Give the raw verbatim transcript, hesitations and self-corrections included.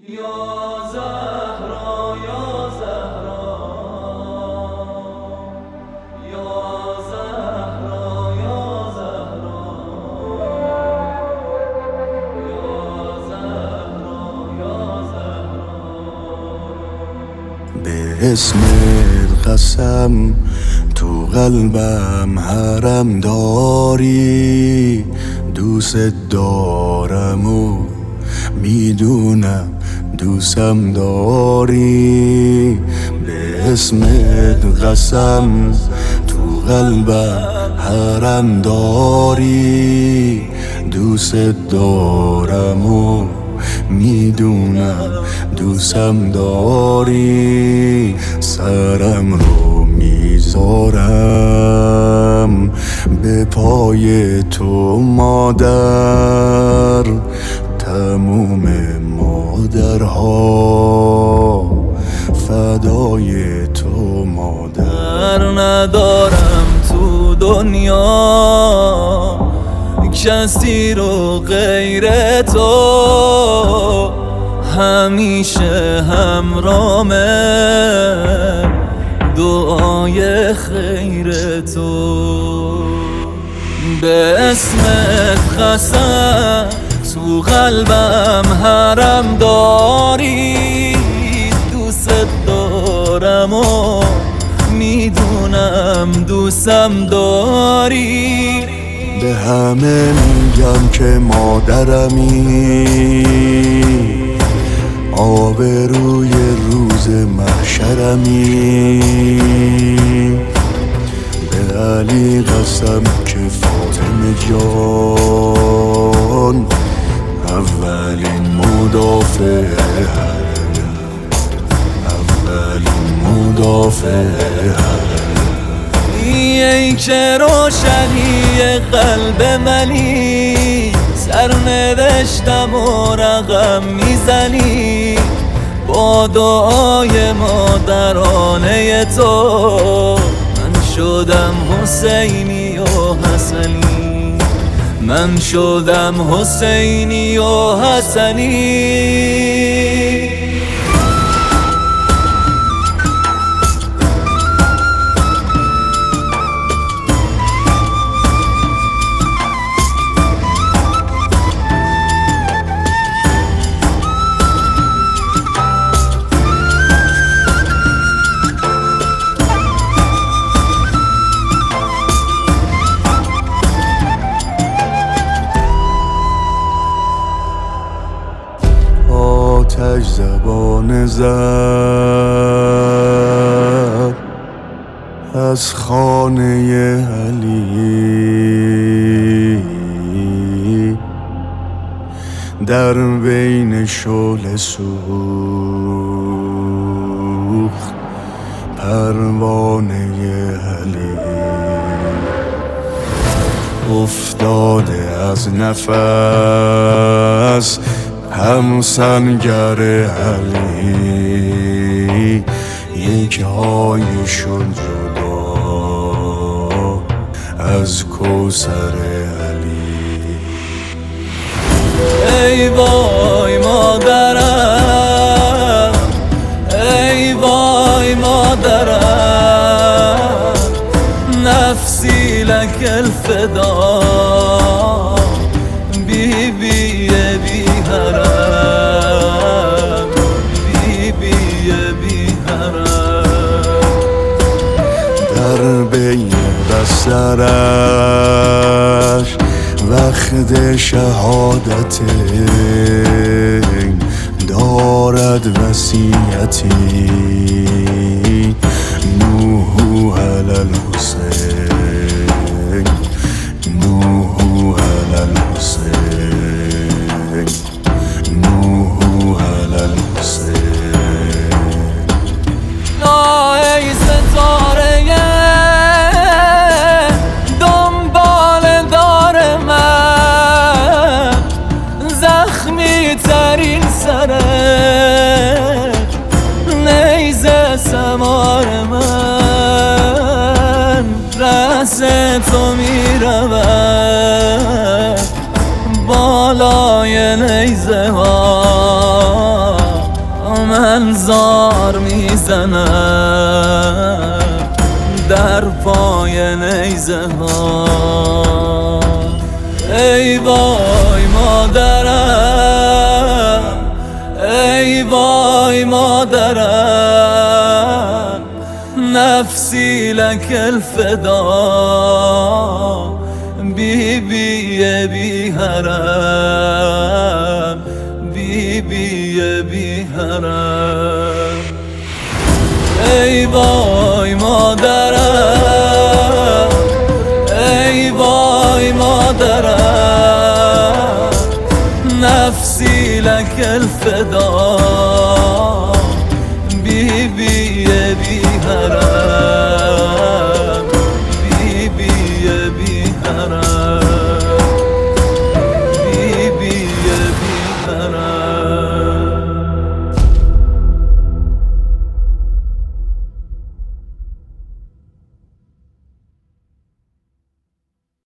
یا زهرا یا زهرا یا زهرا یا زهرا یا زهرا یا زهرا به اسمت قسم تو قلبم حرم داری، دوست دارم و میدونم دوستم داری. به اسمت قسم تو قلبم حرم داری، دوست دارم و میدونم دوستم داری. سرم رو میذارم به پای تو مادر، تموم مادرها فدای تو مادر. ندارم تو دنیا کسی رو غیر تو، همیشه همرامه دعای خیر تو. به اسمت قسم تو قلبم حرم داری، دوست دارم و میدونم دوستم داری. به همه میگم که مادرمی، آبروی روز محشرمی. به علی قسم که فاطمه جان اولین مدافع حرم، اولین مدافع حرم. ای که روشنی قلب منی، سرنوشتم و رقم میزنی با دعای مادرانه تو. من شدم حسینی و حسنی، من شدم حسینی و حسنی. آتش زبان زد از خانه علی، در بین شعله سوخت پروانه علی. افتاده از نفس هم سنگر علی، یک های شد جدا از کوثر علی. ای وای مادرم، ای وای مادرم، نفسی لک الفدا، بی بی بی حرم، بی بی بی حرم. در بین بسترش وقت شهادت دارد وصیتی، نوح علی الحسین، نوح علی الحسین، نوح علی الحسین. ای ستاره دنبال دار من، زخمی ترین سرت نیزه سمار من، رأس تو میرود بالای نیزه ها. من زار میزنم در پای نیزه ها. ای وای مادرم، ای وای مادرم، نفسی لک الفدا، بی بی بی حرم، بی بی بی حرم. ای وای مادرم، ای وای مادرم، نفسی لک الفدا، بی بی بی حرم.